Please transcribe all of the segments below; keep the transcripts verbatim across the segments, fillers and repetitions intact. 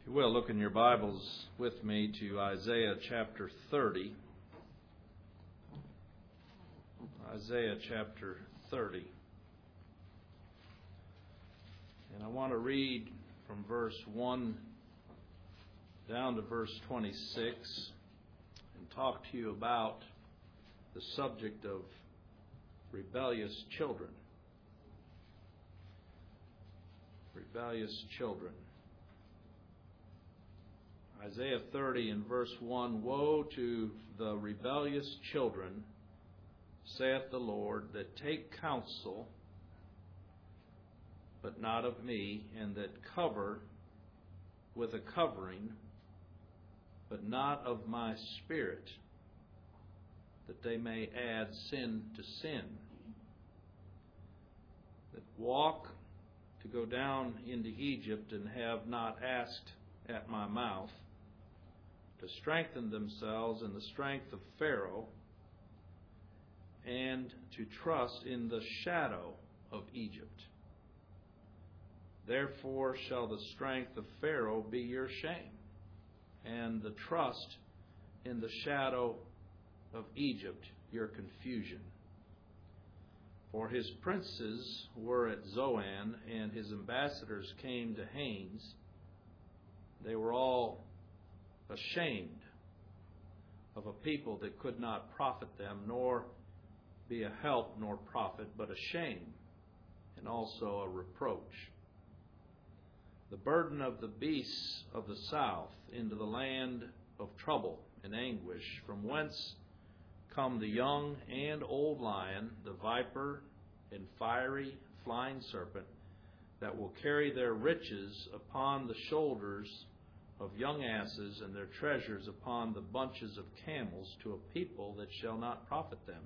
you will, look in your Bibles with me to Isaiah chapter thirty. Isaiah chapter thirty. And I want to read from verse one down to verse twenty-six and talk to you about the subject of rebellious children. Rebellious children. Isaiah thirty and verse one, Woe to the rebellious children, saith the Lord, that take counsel, but not of me, and that cover with a covering, but not of my Spirit, that they may add sin to sin, that walk to go down into Egypt and have not asked at my mouth, to strengthen themselves in the strength of Pharaoh, and to trust in the shadow of Egypt. Therefore shall the strength of Pharaoh be your shame, and the trust in the shadow of Egypt your confusion. For his princes were at Zoan, and his ambassadors came to Hanes. They were all ashamed of a people that could not profit them, nor be a help nor profit, but a shame and also a reproach. The burden of the beasts of the south into the land of trouble and anguish, from whence come the young and old lion, the viper and fiery flying serpent, that will carry their riches upon the shoulders of young asses, and their treasures upon the bunches of camels, to a people that shall not profit them.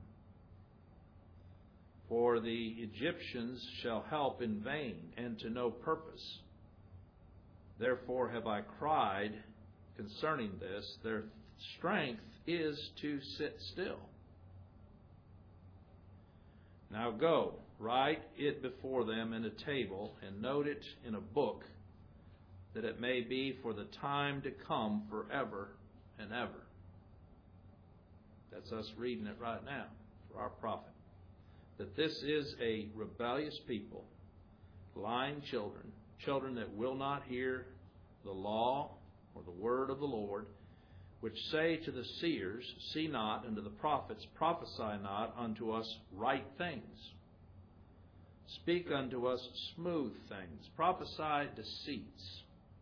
For the Egyptians shall help in vain, and to no purpose. Therefore have I cried concerning this, their strength is to sit still. Now go, write it before them in a table, and note it in a book, that it may be for the time to come forever and ever. That's us reading it right now for our profit. That this is a rebellious people, lying children, children that will not hear the law or the word of the Lord, which say to the seers, See not, and to the prophets, Prophesy not unto us right things. Speak unto us smooth things. Prophesy deceits.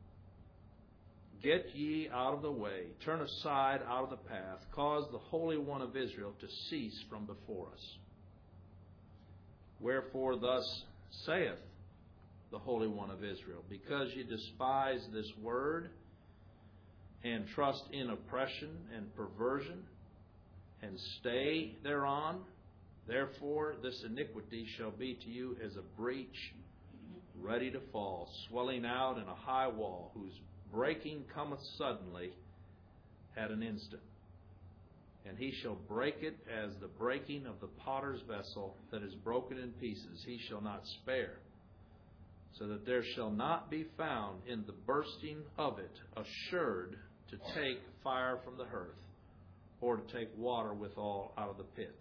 Get ye out of the way, turn aside out of the path, cause the Holy One of Israel to cease from before us. Wherefore thus saith the Holy One of Israel, because ye despise this word, and trust in oppression and perversion, and stay thereon, therefore this iniquity shall be to you as a breach ready to fall, swelling out in a high wall, whose breaking cometh suddenly at an instant. And he shall break it as the breaking of the potter's vessel that is broken in pieces. He shall not spare, so that there shall not be found in the bursting of it assured to take fire from the hearth, or to take water withal out of the pit.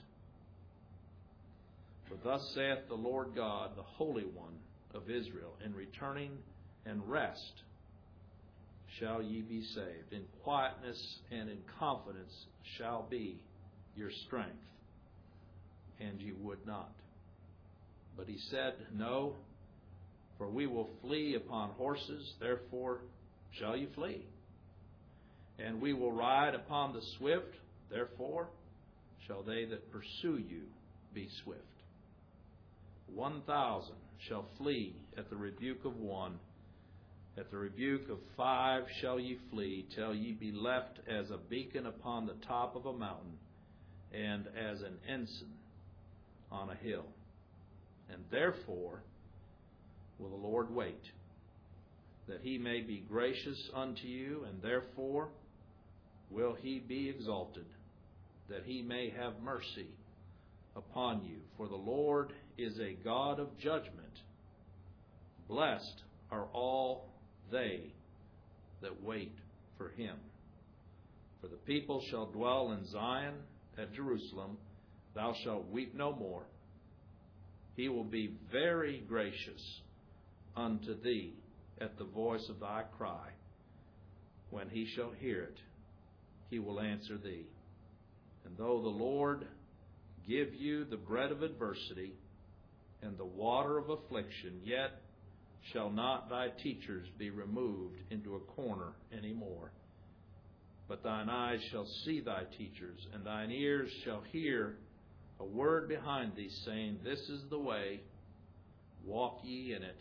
For thus saith the Lord God, the Holy One of Israel, in returning and rest shall ye be saved. In quietness and in confidence shall be your strength. And ye would not. But he said, No, for we will flee upon horses, therefore shall ye flee. And we will ride upon the swift, therefore shall they that pursue you be swift. One thousand shall flee at the rebuke of one, at the rebuke of five shall ye flee, till ye be left as a beacon upon the top of a mountain, and as an ensign on a hill. And therefore will the Lord wait, that he may be gracious unto you, and therefore will he be exalted, that he may have mercy upon you. For the Lord is a God of judgment. Blessed are all they that wait for him. For the people shall dwell in Zion at Jerusalem. Thou shalt weep no more. He will be very gracious unto thee at the voice of thy cry. When he shall hear it, he will answer thee. And though the Lord give you the bread of adversity and the water of affliction, yet shall not thy teachers be removed into a corner any more. But thine eyes shall see thy teachers, and thine ears shall hear a word behind thee, saying, This is the way, walk ye in it,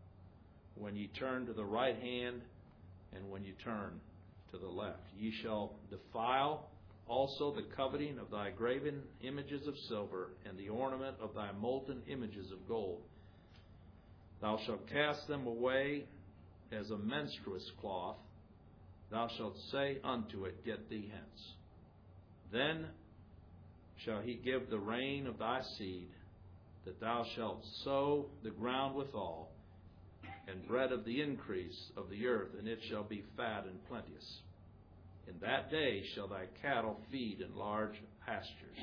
when ye turn to the right hand, and when ye turn to the left. Ye shall defile also the coveting of thy graven images of silver, and the ornament of thy molten images of gold. Thou shalt cast them away as a menstruous cloth. Thou shalt say unto it, Get thee hence. Then shall he give the rain of thy seed, that thou shalt sow the ground withal, and bread of the increase of the earth, and it shall be fat and plenteous. In that day shall thy cattle feed in large pastures.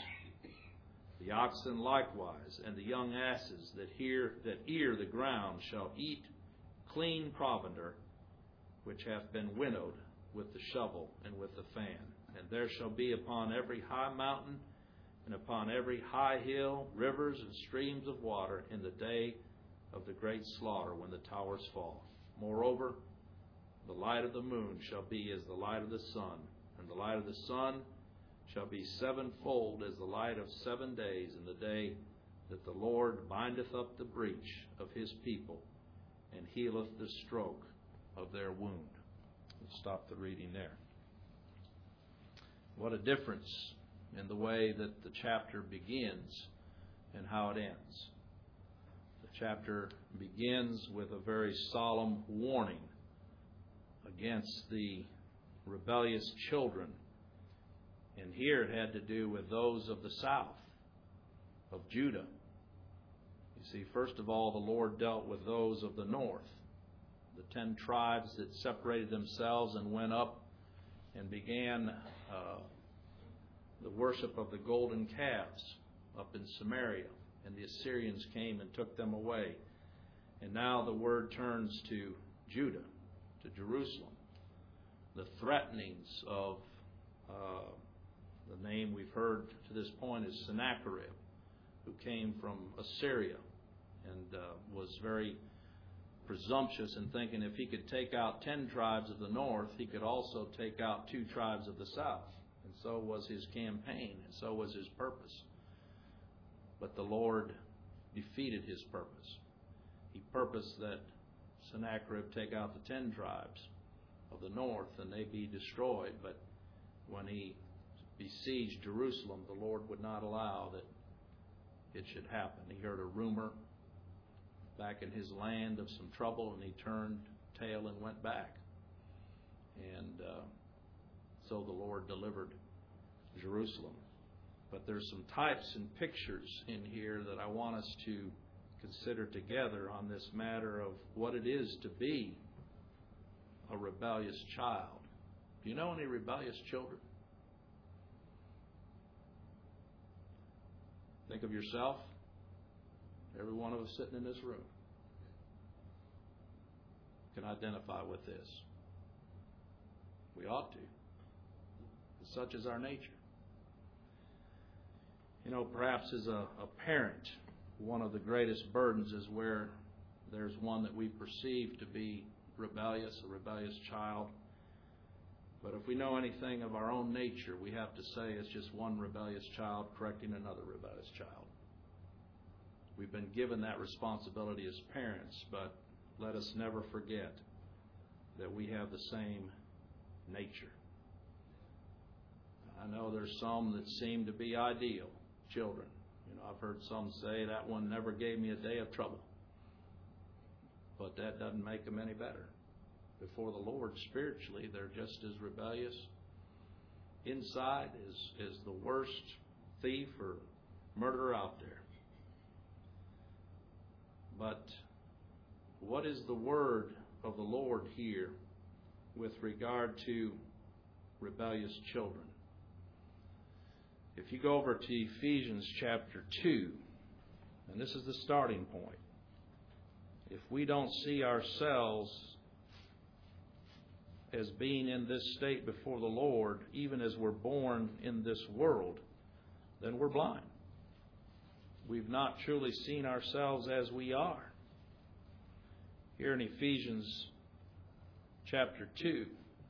The oxen likewise, and the young asses that hear that ear the ground shall eat clean provender, which hath been winnowed with the shovel and with the fan. And there shall be upon every high mountain and upon every high hill rivers and streams of water in the day of the great slaughter, when the towers fall. Moreover, the light of the moon shall be as the light of the sun, and the light of the sun shall be sevenfold as the light of seven days, in the day that the Lord bindeth up the breach of his people, and healeth the stroke of their wound. We'll stop the reading there. What a difference in the way that the chapter begins and how it ends. The chapter begins with a very solemn warning against the rebellious children. And here it had to do with those of the south, of Judah. You see, first of all, the Lord dealt with those of the north, the ten tribes that separated themselves and went up and began uh, the worship of the golden calves up in Samaria. And the Assyrians came and took them away. And now the word turns to Judah, to Jerusalem. The threatenings of uh, the name we've heard to this point is Sennacherib, who came from Assyria and uh, was very presumptuous in thinking if he could take out ten tribes of the north, he could also take out two tribes of the south. And so was his campaign, and so was his purpose. But the Lord defeated his purpose. He purposed that Sennacherib take out the ten tribes of the north and they be destroyed. But when he besieged Jerusalem, the Lord would not allow that it should happen. He heard a rumor back in his land of some trouble, and he turned tail and went back. And uh, so the Lord delivered Jerusalem. But there's some types and pictures in here that I want us to consider together on this matter of what it is to be a rebellious child. Do you know any rebellious children? Think of yourself, every one of us sitting in this room can identify with this. We ought to. Such is our nature. You know, perhaps as a, a parent, one of the greatest burdens is where there's one that we perceive to be rebellious, a rebellious child. But if we know anything of our own nature, we have to say it's just one rebellious child correcting another rebellious child. We've been given that responsibility as parents, but let us never forget that we have the same nature. I know there's some that seem to be ideal children. You know, I've heard some say that one never gave me a day of trouble. But that doesn't make them any better. Before the Lord, spiritually, they're just as rebellious inside as, as the worst thief or murderer out there. But what is the word of the Lord here with regard to rebellious children. If you go over to Ephesians chapter two, and this is the starting point. If we don't see ourselves as being in this state before the Lord, even as we're born in this world, then we're blind. We've not truly seen ourselves as we are. Here in Ephesians chapter two,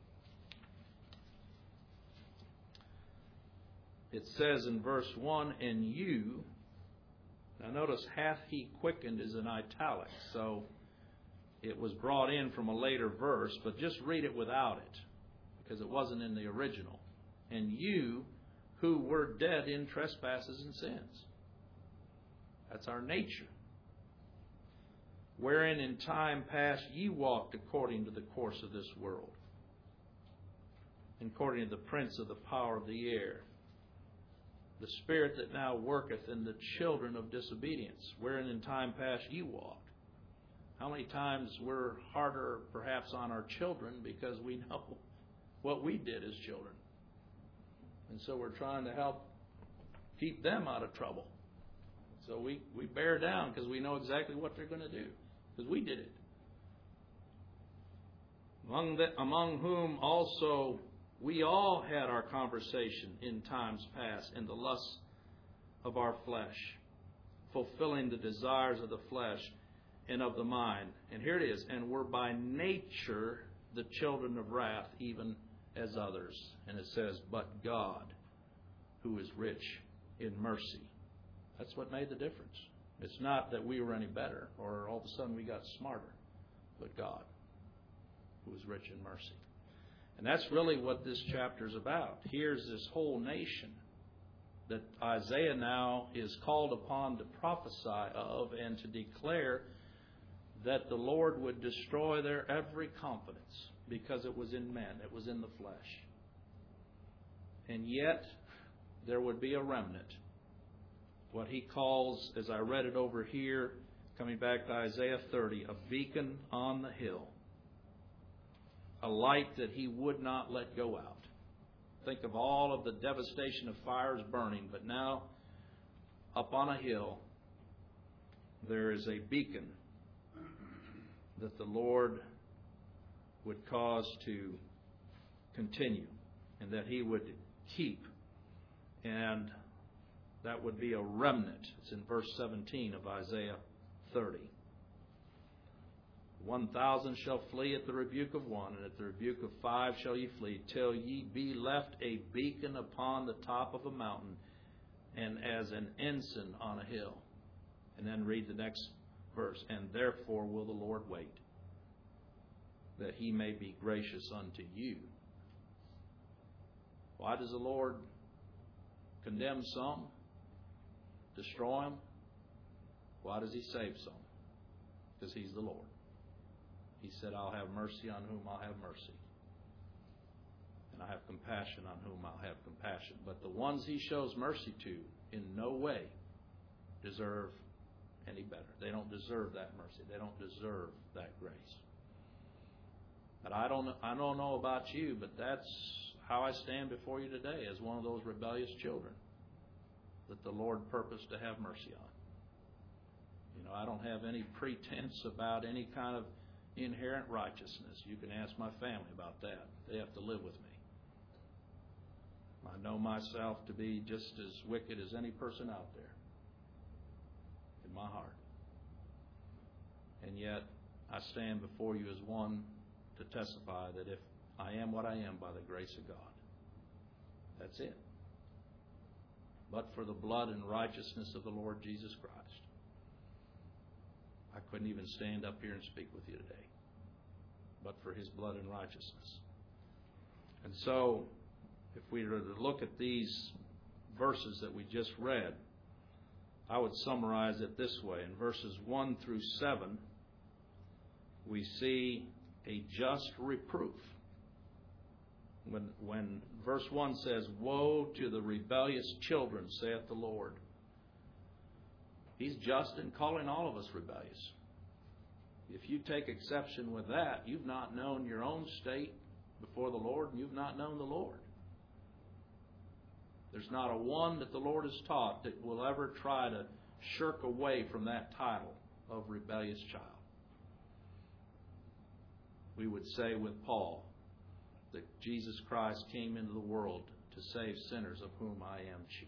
it says in verse one, and you, now notice, hath he quickened is in italics, so it was brought in from a later verse, but just read it without it, because it wasn't in the original. And you who were dead in trespasses and sins. That's our nature. Wherein in time past ye walked according to the course of this world, according to the prince of the power of the air, the spirit that now worketh in the children of disobedience, wherein in time past ye walked. How many times we're harder perhaps on our children because we know what we did as children. And so we're trying to help keep them out of trouble. So we, we bear down because we know exactly what they're going to do, because we did it. Among, the, among whom also we all had our conversation in times past in the lusts of our flesh, fulfilling the desires of the flesh and of the mind. And here it is, and were by nature the children of wrath, even as others. And it says, but God, who is rich in mercy. That's what made the difference. It's not that we were any better or all of a sudden we got smarter, but God, who is rich in mercy. And that's really what this chapter is about. Here's this whole nation that Isaiah now is called upon to prophesy of and to declare that the Lord would destroy their every confidence because it was in men, it was in the flesh. And yet there would be a remnant. What he calls, as I read it over here, coming back to Isaiah thirty, a beacon on the hill. A light that he would not let go out. Think of all of the devastation of fires burning, but now up on a hill there is a beacon that the Lord would cause to continue and that he would keep. And that would be a remnant. It's in verse seventeen of Isaiah thirty. One thousand shall flee at the rebuke of one, and at the rebuke of five shall ye flee, till ye be left a beacon upon the top of a mountain, and as an ensign on a hill. And then read the next verse. And therefore will the Lord wait, that he may be gracious unto you. Why does the Lord condemn some, destroy them? Why does he save some? Because he's the Lord. He said, I'll have mercy on whom I'll have mercy. And I have compassion on whom I'll have compassion. But the ones he shows mercy to in no way deserve any better. They don't deserve that mercy. They don't deserve that grace. But I don't, I don't know about you, but that's how I stand before you today, as one of those rebellious children that the Lord purposed to have mercy on. You know, I don't have any pretense about any kind of inherent righteousness. You can ask my family about that. They have to live with me. I know myself to be just as wicked as any person out there in my heart. And yet, I stand before you as one to testify that if I am what I am by the grace of God, that's it. But for the blood and righteousness of the Lord Jesus Christ, I couldn't even stand up here and speak with you today, but for his blood and righteousness. And so, if we were to look at these verses that we just read, I would summarize it this way. In verses one through seven, we see a just reproof. When, when verse one says, woe to the rebellious children, saith the Lord. He's just in calling all of us rebellious. If you take exception with that, you've not known your own state before the Lord and you've not known the Lord. There's not a one that the Lord has taught that will ever try to shirk away from that title of rebellious child. We would say with Paul that Jesus Christ came into the world to save sinners, of whom I am chief.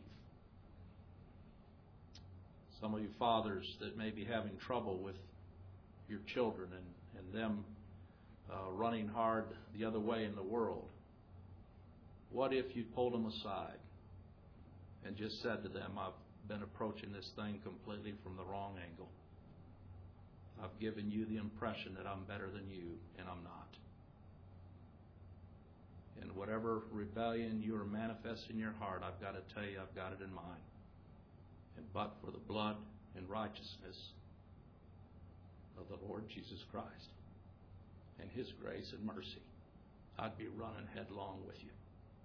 Some of you fathers that may be having trouble with your children and, and them uh, running hard the other way in the world, what if you pulled them aside and just said to them, I've been approaching this thing completely from the wrong angle. I've given you the impression that I'm better than you, and I'm not. And whatever rebellion you are manifesting in your heart, I've got to tell you, I've got it in mind. And but for the blood and righteousness of the Lord Jesus Christ and His grace and mercy, I'd be running headlong with you.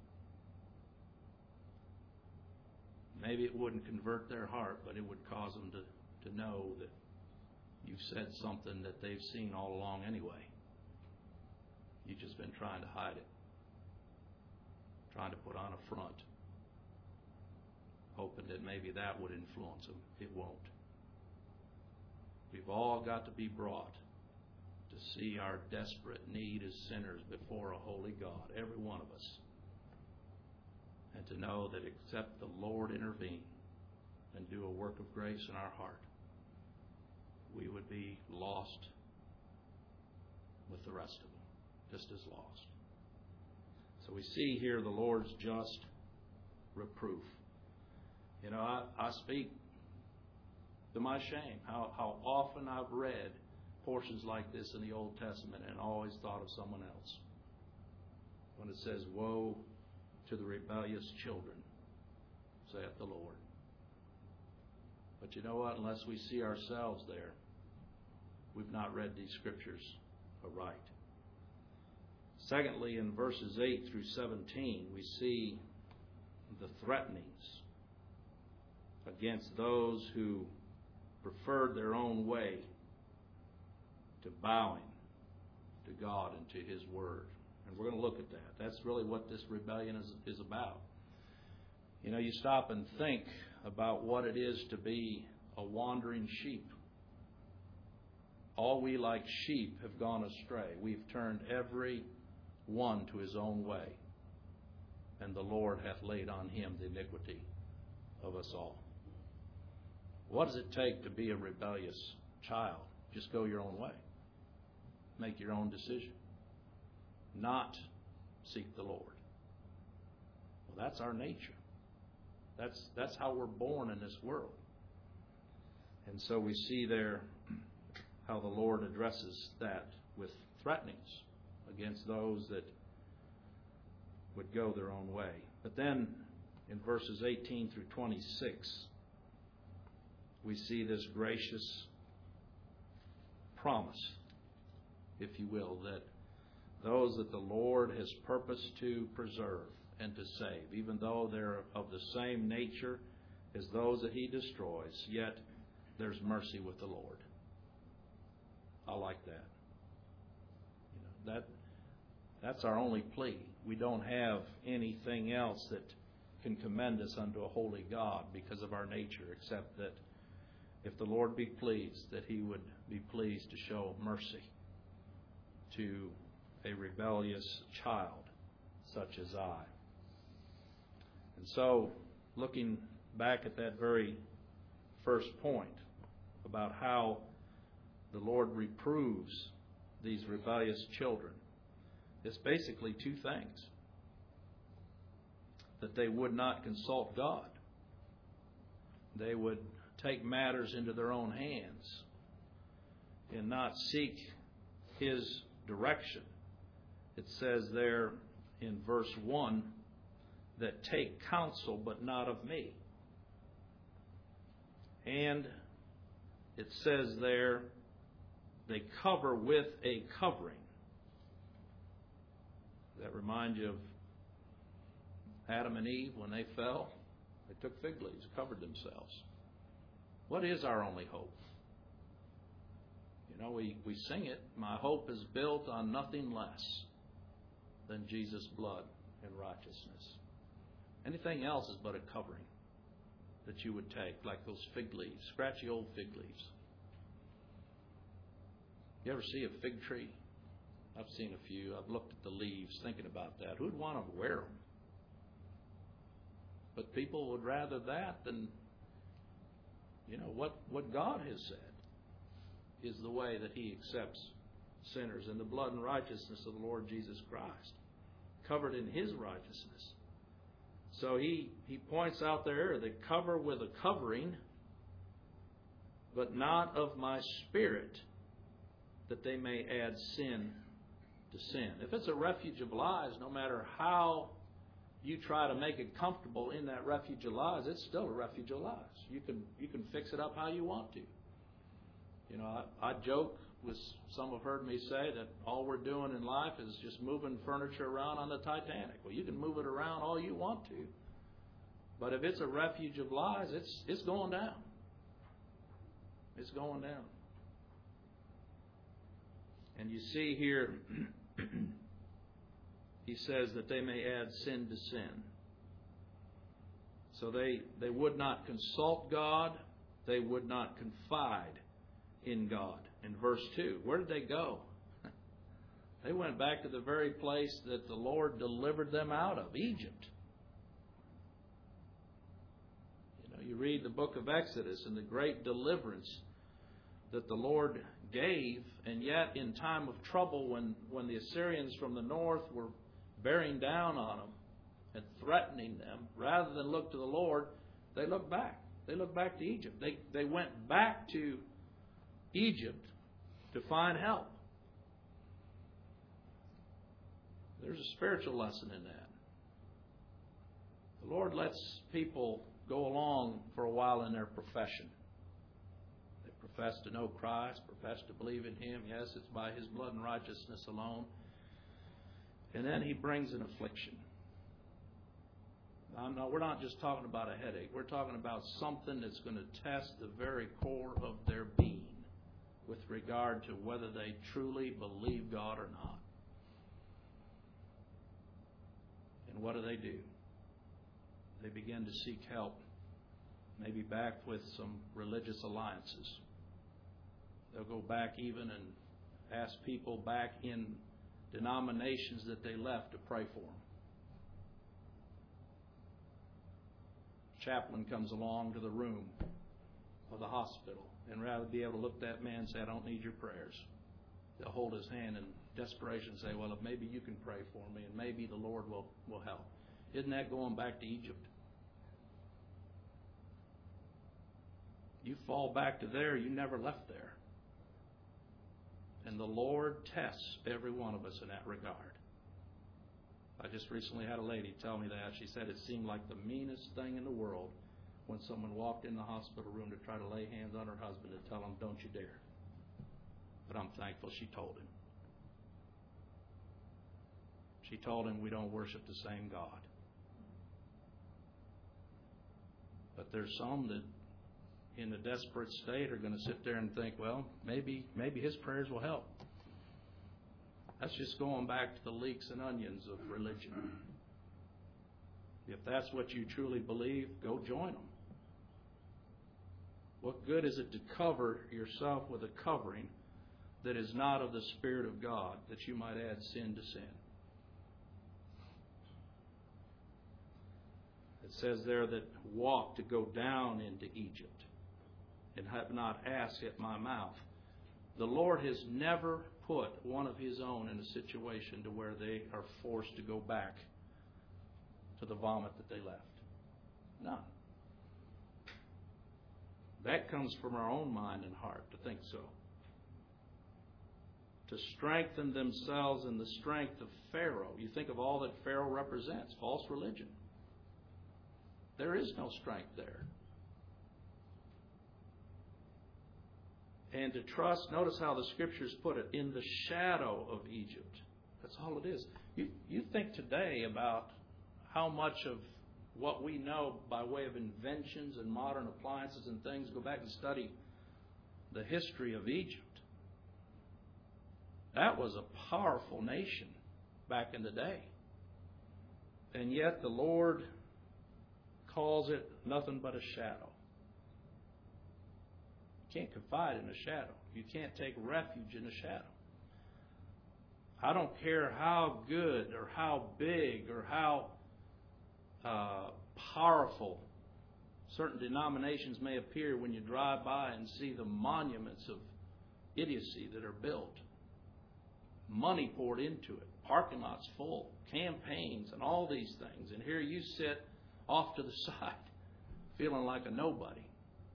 Maybe it wouldn't convert their heart, but it would cause them to, to know that you've said something that they've seen all along anyway. You've just been trying to hide it, trying to put on a front, hoping that maybe that would influence them. It won't. We've all got to be brought to see our desperate need as sinners before a holy God, every one of us. And to know that except the Lord intervene and do a work of grace in our heart, we would be lost with the rest of them, just as lost. So we see here the Lord's just reproof. You know, I, I speak to my shame how, how often I've read portions like this in the Old Testament and always thought of someone else. When it says, woe to the rebellious children, saith the Lord. But you know what? Unless we see ourselves there, we've not read these scriptures aright. Secondly, in verses eight through seventeen, we see the threatenings against those who preferred their own way to bowing to God and to His Word. And we're going to look at that. That's really what this rebellion is, is about. You know, you stop and think about what it is to be a wandering sheep. All we like sheep have gone astray. We've turned every one to his own way, and the Lord hath laid on Him the iniquity of us all. What does it take to be a rebellious child? Just go your own way. Make your own decision. Not seek the Lord. Well, that's our nature. That's that's how we're born in this world. And so we see there how the Lord addresses that with threatenings against those that would go their own way. But then in verses eighteen through twenty-six, we see this gracious promise, if you will, that those that the Lord has purposed to preserve and to save, even though they're of the same nature as those that He destroys, yet there's mercy with the Lord. I like that. You know, that that's our only plea. We don't have anything else that can commend us unto a holy God because of our nature, except that if the Lord be pleased, that He would be pleased to show mercy to a rebellious child such as I. And so, looking back at that very first point about how the Lord reproves these rebellious children, it's basically two things. That they would not consult God. They would take matters into their own hands and not seek His direction. It says there in verse one that take counsel but not of me. And it says there they cover with a covering. Does that remind you of Adam and Eve when they fell? They took fig leaves, covered themselves. What is our only hope? You know, we, we sing it, my hope is built on nothing less than Jesus' blood and righteousness. Anything else is but a covering that you would take, like those fig leaves, scratchy old fig leaves. You ever see a fig tree? I've seen a few. I've looked at the leaves thinking about that. Who'd want to wear them? But people would rather that than, you know, what, what God has said is the way that He accepts sinners, and the blood and righteousness of the Lord Jesus Christ, covered in His righteousness. So he, he points out there that cover with a covering, but not of my Spirit, that they may add sin to sin. If it's a refuge of lies, no matter how you try to make it comfortable in that refuge of lies, it's still a refuge of lies. You can you can fix it up how you want to. You know, I, I joke with, some have heard me say that all we're doing in life is just moving furniture around on the Titanic. Well, you can move it around all you want to, but if it's a refuge of lies, it's it's going down. It's going down. And you see here, he says that they may add sin to sin. So they, they would not consult God. They would not confide in God. In verse two, where did they go? They went back to the very place that the Lord delivered them out of, Egypt. You know, you read the book of Exodus and the great deliverance that the Lord gave, and yet in time of trouble, when, when the Assyrians from the north were bearing down on them and threatening them, rather than look to the Lord, they looked back. They looked back to Egypt. They, they went back to Egypt to find help. There's a spiritual lesson in that. The Lord lets people go along for a while in their profession. They profess to know Christ, profess to believe in Him. Yes, it's by His blood and righteousness alone. And then He brings an affliction. I'm not, we're not just talking about a headache. We're talking about something that's going to test the very core of their being with regard to whether they truly believe God or not. And what do they do? They begin to seek help, maybe back with some religious alliances. They'll go back even and ask people back in denominations that they left to pray for them. Chaplain comes along to the room of the hospital, and rather be able to look at that man and say, I don't need your prayers. They'll hold his hand in desperation and say, well, if maybe you can pray for me, and maybe the Lord will, will help. Isn't that going back to Egypt? You fall back to there, you never left there. And the Lord tests every one of us in that regard. I just recently had a lady tell me that. She said it seemed like the meanest thing in the world when someone walked in the hospital room to try to lay hands on her husband and tell him, don't you dare. But I'm thankful she told him. She told him we don't worship the same God. But there's some that in a desperate state are going to sit there and think, well, maybe maybe his prayers will help. That's just going back to the leeks and onions of religion. If that's what you truly believe, go join them. What good is it to cover yourself with a covering that is not of the Spirit of God, that you might add sin to sin? It says there that walk to go down into Egypt and have not asked at my mouth. The Lord has never put one of His own in a situation to where they are forced to go back to the vomit that they left. None. That comes from our own mind and heart to think so. To strengthen themselves in the strength of Pharaoh. You think of all that Pharaoh represents, false religion. There is no strength there. And to trust, notice how the Scriptures put it, in the shadow of Egypt. That's all it is. You, you think today about how much of what we know by way of inventions and modern appliances and things, go back and study the history of Egypt. That was a powerful nation. back in the day. And yet the Lord calls it nothing but a shadow. You can't confide in a shadow. You can't take refuge in a shadow. I don't care how good or how big or how uh, powerful certain denominations may appear when you drive by and see the monuments of idiocy that are built. Money poured into it. Parking lots full. Campaigns and all these things. And here you sit off to the side feeling like a nobody.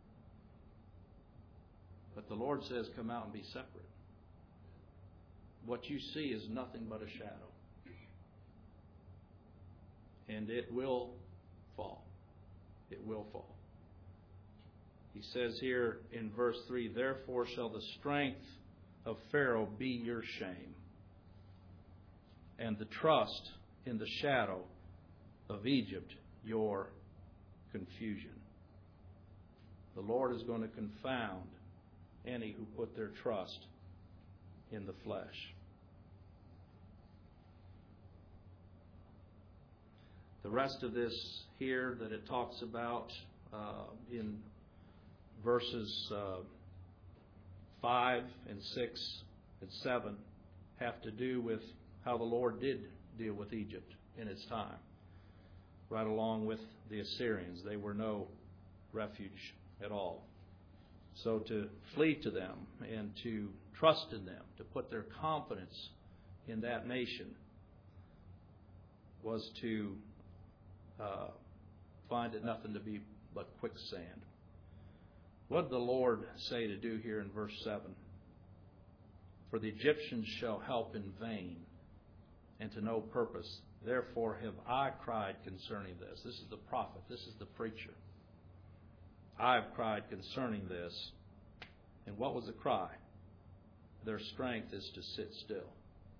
But the Lord says, come out and be separate. What you see is nothing but a shadow. And it will fall. It will fall. He says here in verse three, therefore shall the strength of Pharaoh be your shame, and the trust in the shadow of Egypt your confusion. The Lord is going to confound any who put their trust in the flesh. The rest of this here that it talks about uh, in verses uh, five and six and seven have to do with how the Lord did deal with Egypt in its time, right along with the Assyrians. They were no refuge at all. So to flee to them and to trust in them, to put their confidence in that nation, was to uh, find it nothing to be but quicksand. What did the Lord say to do here in verse seven? For the Egyptians shall help in vain, and to no purpose. Therefore have I cried concerning this. This is the prophet. This is the preacher. I have cried concerning this. And what was the cry? Their strength is to sit still.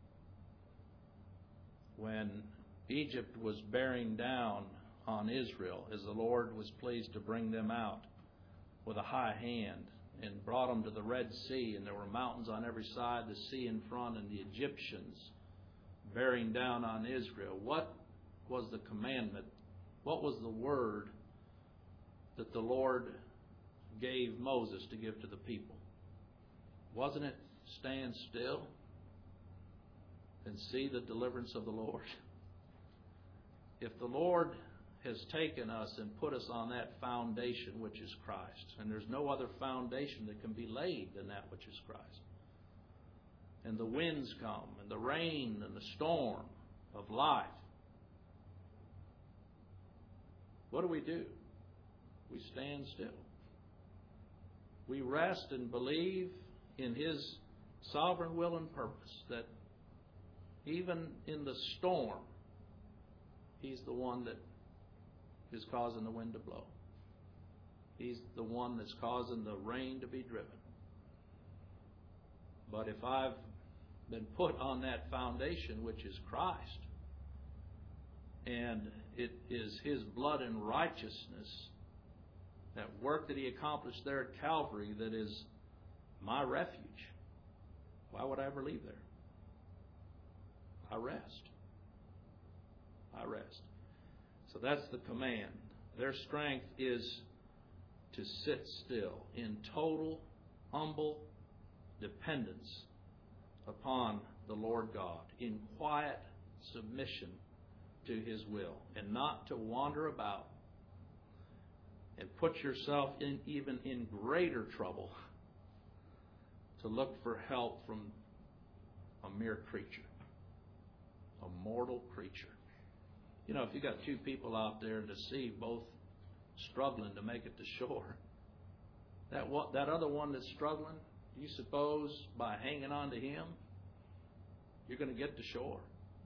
When Egypt was bearing down on Israel, as the Lord was pleased to bring them out with a high hand and brought them to the Red Sea, and there were mountains on every side, the sea in front, and the Egyptians bearing down on Israel, what was the commandment? What was the word that the Lord gave Moses to give to the people? Wasn't it stand still and see the deliverance of the Lord? If the Lord has taken us and put us on that foundation which is Christ, and there's no other foundation that can be laid than that which is Christ, and the winds come, and the rain, and the storm of life, what do we do? We stand still. We rest and believe in His sovereign will and purpose, that even in the storm, He's the one that is causing the wind to blow. He's the one that's causing the rain to be driven. But if I've been put on that foundation, which is Christ, and it is His blood and righteousness, that work that He accomplished there at Calvary, that is my refuge, why would I ever leave there? I rest. I rest. So that's the command. Their strength is to sit still in total, humble dependence upon the Lord God, in quiet submission to His will, and not to wander about and put yourself in even in greater trouble to look for help from a mere creature, a mortal creature. You know, if you got two people out there to sea, both struggling to make it to shore, that one, that other one that's struggling, do you suppose by hanging on to him, you're going to get to shore?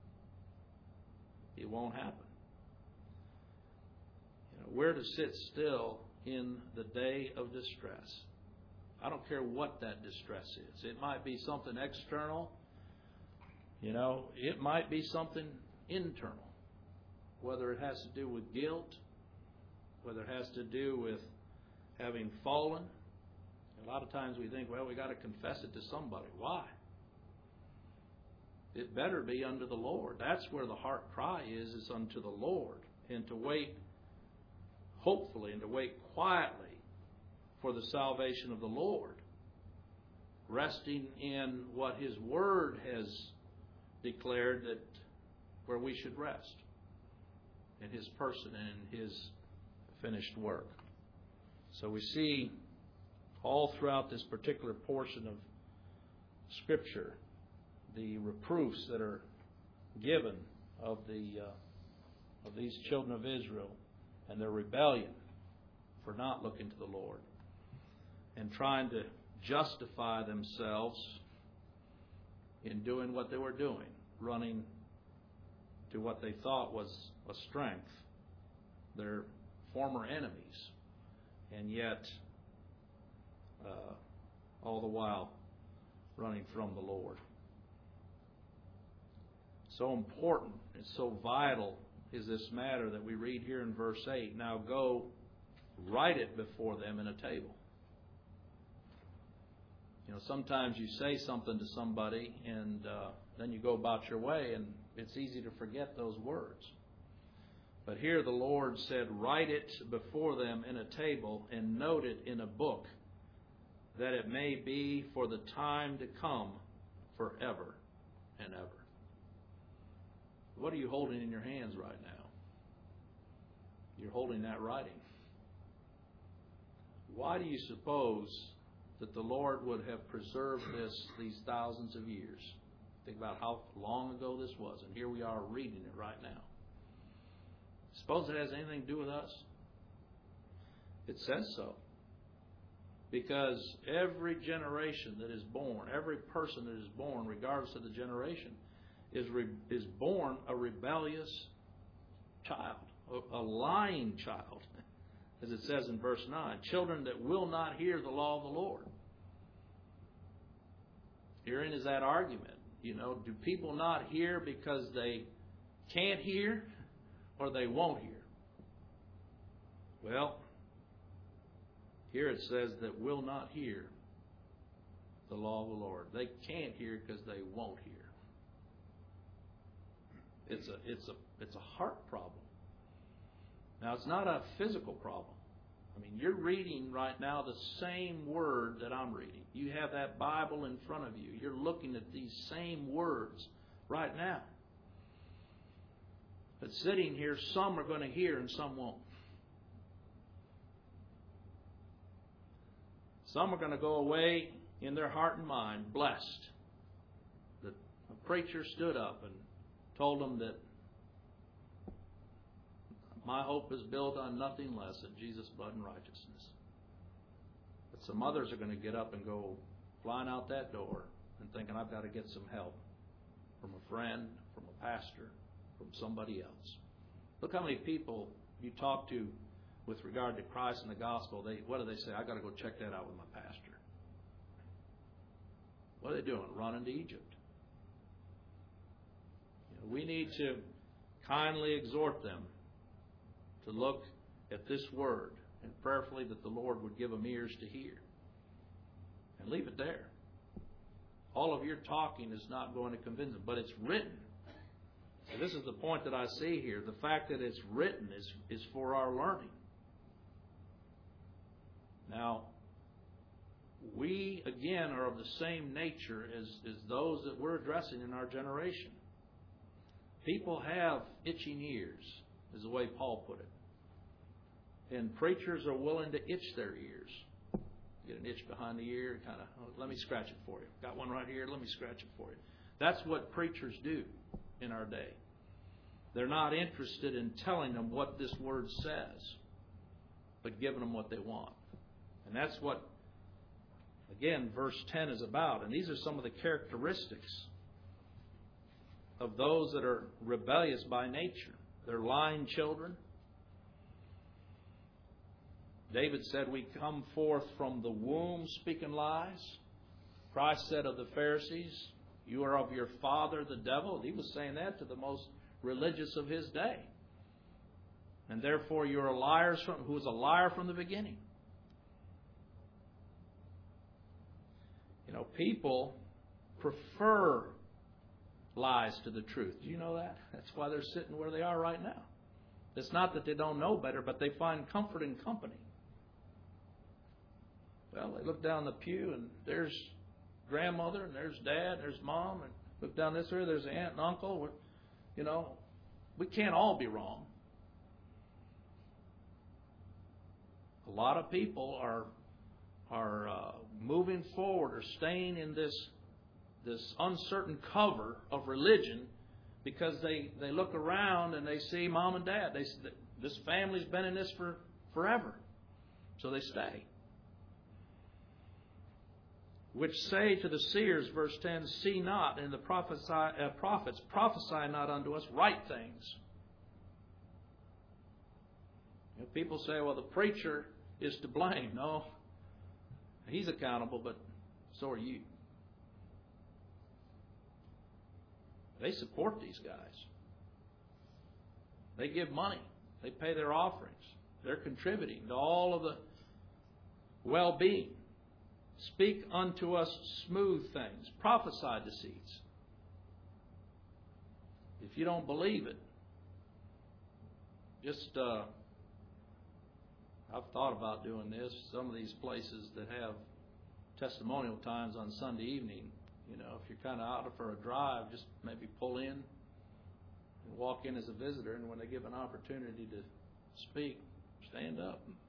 It won't happen. You know, we're to sit still in the day of distress. I don't care what that distress is. It might be something external. You know, it might be something internal. Whether it has to do with guilt, whether it has to do with having fallen. A lot of times we think, well, we got to confess it to somebody. Why? it better be unto the Lord. That's where the heart cry is, is unto the Lord. And to wait hopefully and to wait quietly for the salvation of the Lord, resting in what His Word has declared, that where we should rest, in His person and in His finished work. So we see all throughout this particular portion of Scripture the reproofs that are given of the uh, of these children of Israel and their rebellion for not looking to the Lord and trying to justify themselves in doing what they were doing, running to what they thought was a strength, their former enemies, and yet uh, all the while running from the Lord. So important and so vital is this matter that we read here in verse eight. Now go, write it before them in a table. You know, sometimes you say something to somebody and uh, then you go about your way, and it's easy to forget those words. But here the Lord said, write it before them in a table and note it in a book, that it may be for the time to come forever and ever. What are you holding in your hands right now? You're holding that writing. Why do you suppose that the Lord would have preserved this these thousands of years? Think about how long ago this was, and here we are reading it right now. Suppose it has anything to do with us? It says so. Because every generation that is born, every person that is born, regardless of the generation, is re, is born a rebellious child, a, a lying child, as it says in verse nine. Children that will not hear the law of the Lord. Herein is that argument. You know, do people not hear because they can't hear, or they won't hear? Well, here it says that will not hear the law of the Lord. They can't hear because they won't hear. It's a it's a it's a heart problem. Now, it's not a physical problem. I mean, you're reading right now the same word that I'm reading. You have that Bible in front of you. You're looking at these same words right now. But sitting here, some are going to hear and some won't. Some are going to go away in their heart and mind blessed that a preacher stood up and told them that my hope is built on nothing less than Jesus' blood and righteousness. But some others are going to get up and go flying out that door and thinking, I've got to get some help from a friend, from a pastor, from somebody else. Look how many people you talk to with regard to Christ and the gospel. They, what do they say? I've got to go check that out with my pastor. What are they doing? Running to Egypt. You know, we need to kindly exhort them to look at this word, and prayerfully that the Lord would give them ears to hear. And leave it there. All of your talking is not going to convince them, but it's written. So this is the point that I see here. The fact that it's written is, is for our learning. Now, we, again, are of the same nature as, as those that we're addressing in our generation. People have itching ears, is the way Paul put it. And preachers are willing to itch their ears. Get an itch behind the ear, kind of, oh, let me scratch it for you. Got one right here, let me scratch it for you. That's what preachers do in our day. They're not interested in telling them what this word says, but giving them what they want. And that's what, again, verse ten is about. And these are some of the characteristics of those that are rebellious by nature. They're lying children. David said, we come forth from the womb speaking lies. Christ said of the Pharisees, you are of your father the devil. He was saying that to the most religious of his day. And therefore you are liars, from, who was a liar from the beginning. You know, people prefer lies to the truth. Do you know that? That's why they're sitting where they are right now. It's not that they don't know better, but they find comfort in company. Well, they look down the pew and there's grandmother and there's dad and there's mom, and look down this area, there's aunt and uncle. You know, we can't all be wrong. A lot of people are are uh, moving forward or staying in this this uncertain cover of religion because they, they look around and they see mom and dad. They, this family's been in this for forever. So they stay. Which say to the seers, verse ten, see not, and the prophesy, uh, prophets prophesy not unto us right things. You know, people say, well, the preacher is to blame. No, he's accountable, but so are you. They support these guys. They give money. They pay their offerings. They're contributing to all of the well-being. Speak unto us smooth things. Prophesy deceits. If you don't believe it, just, uh, I've thought about doing this. Some of these places that have testimonial times on Sunday evening, you know, if you're kind of out for a drive, just maybe pull in and walk in as a visitor, and when they give an opportunity to speak, stand up and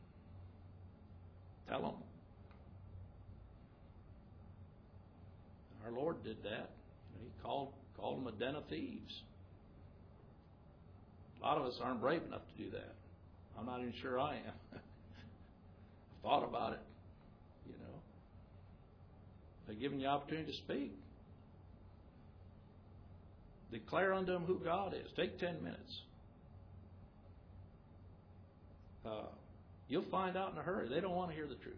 tell them. Our Lord did that. He called called them a den of thieves. A lot of us aren't brave enough to do that. I'm not even sure I am. I've thought about it. You know, they're giving you opportunity to speak. Declare unto them who God is. Take ten minutes. Uh, you'll find out in a hurry. They don't want to hear the truth.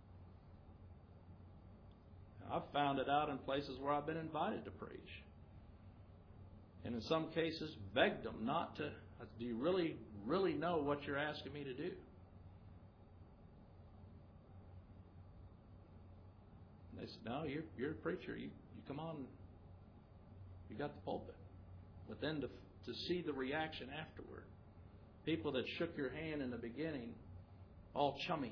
I've found it out in places where I've been invited to preach. And in some cases, begged them not to. Do you really, really know what you're asking me to do? And they said, no, you're, you're a preacher. You, you come on. You got the pulpit. But then to, to see the reaction afterward. People that shook your hand in the beginning, all chummy.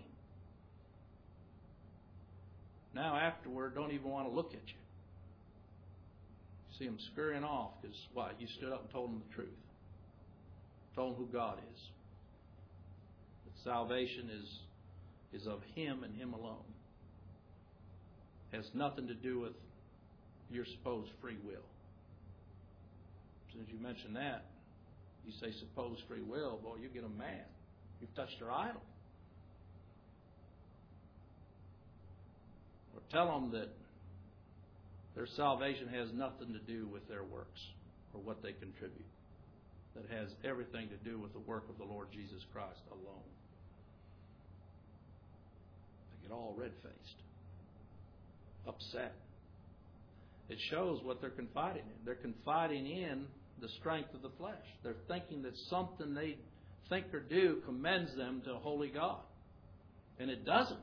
Now afterward, don't even want to look at you. See them scurrying off because, why? You stood up and told them the truth. Told them who God is. That salvation is, is of Him and Him alone. Has nothing to do with your supposed free will. As soon as you mention that, you say supposed free will, boy, you get them mad. You've touched their idol. Or tell them that their salvation has nothing to do with their works or what they contribute. That has everything to do with the work of the Lord Jesus Christ alone. They get all red-faced, upset. It shows what they're confiding in. They're confiding in the strength of the flesh. They're thinking that something they think or do commends them to a holy God. And it doesn't.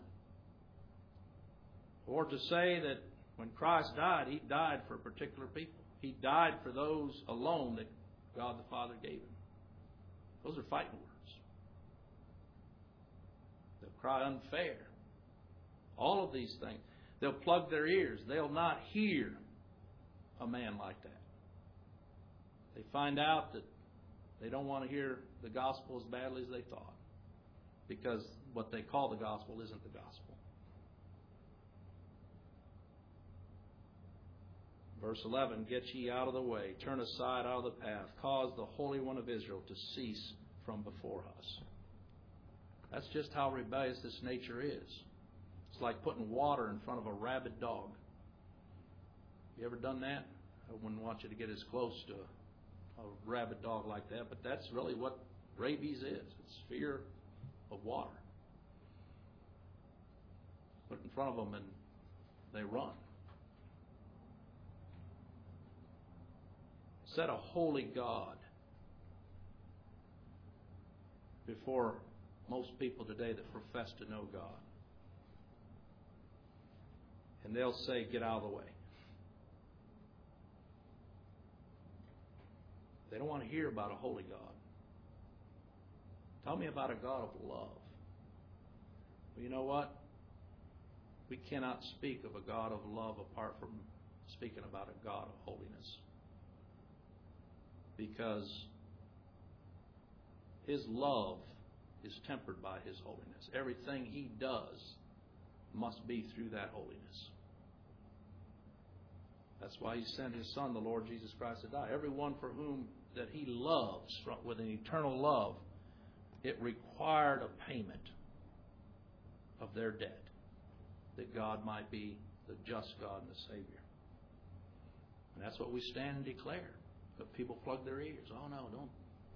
Or to say that when Christ died, He died for particular people. He died for those alone that God the Father gave Him. Those are fighting words. They'll cry unfair. All of these things. They'll plug their ears. They'll not hear a man like that. They find out that they don't want to hear the gospel as badly as they thought. Because what they call the gospel isn't the gospel. Verse eleven, get ye out of the way, turn aside out of the path, cause the Holy One of Israel to cease from before us. That's just how rebellious this nature is. It's like putting water in front of a rabid dog. You ever done that? I wouldn't want you to get as close to a, a rabid dog like that, but that's really what rabies is. It's fear of water. Put it in front of them and they run. Set a holy God before most people today that profess to know God. And they'll say, get out of the way. They don't want to hear about a holy God. Tell me about a God of love. Well, you know what? We cannot speak of a God of love apart from speaking about a God of holiness. Because His love is tempered by His holiness. Everything He does must be through that holiness. That's why He sent His Son, the Lord Jesus Christ, to die. Everyone for whom that He loves with an eternal love, it required a payment of their debt, that God might be the just God and the Savior. And that's what we stand and declare. But people plug their ears. Oh no, don't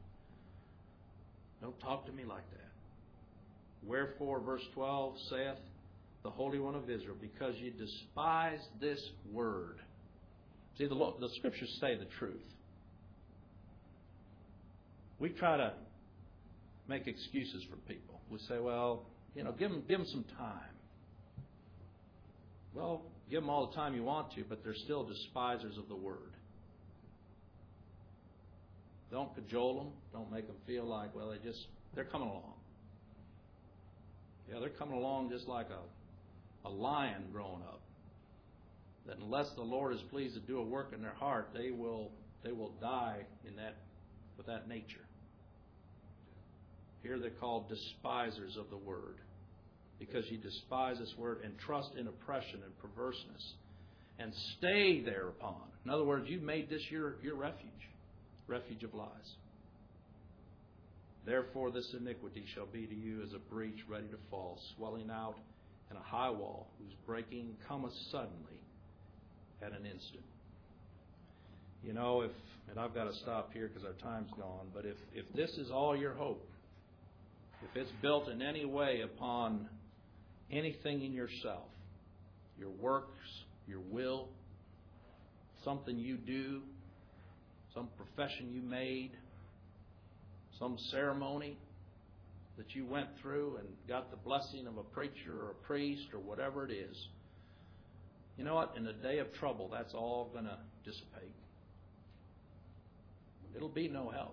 don't talk to me like that. Wherefore, verse twelve saith the Holy One of Israel, because you despise this word. See, the, the Scriptures say the truth. We try to make excuses for people. We say, well, you know, give them, give them some time. Well, give them all the time you want to, but they're still despisers of the Word. Don't cajole them. Don't make them feel like, well, they just, they're coming along. Yeah, they're coming along just like a, a lion growing up. That unless the Lord is pleased to do a work in their heart, they will they will die in that with that nature. Here they're called despisers of the Word, because you despise this Word and trust in oppression and perverseness and stay thereupon. In other words, you've made this your, your refuge, refuge of lies. Therefore this iniquity shall be to you as a breach ready to fall, swelling out, and a high wall whose breaking cometh suddenly at an instant. You know, if, and I've got to stop here because our time's gone, but if, if this is all your hope, if it's built in any way upon anything in yourself, your works, your will, something you do, some profession you made, some ceremony that you went through and got the blessing of a preacher or a priest or whatever it is, you know what? In the day of trouble, that's all going to dissipate. It'll be no help.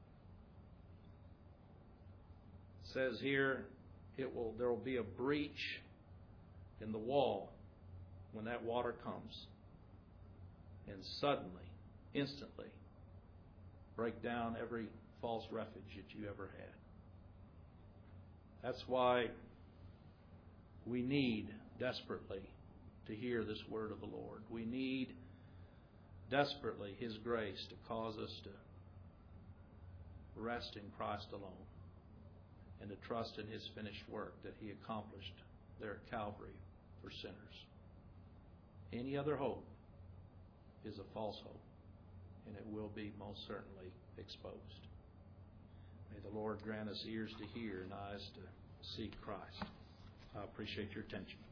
It says here, it will. There will be a breach in the wall when that water comes, and suddenly, instantly, break down every false refuge that you ever had. That's why we need desperately to hear this word of the Lord. We need desperately His grace to cause us to rest in Christ alone and to trust in His finished work that He accomplished there at Calvary for sinners. Any other hope is a false hope, and it will be most certainly exposed. May the Lord grant us ears to hear and eyes to see Christ. I appreciate your attention.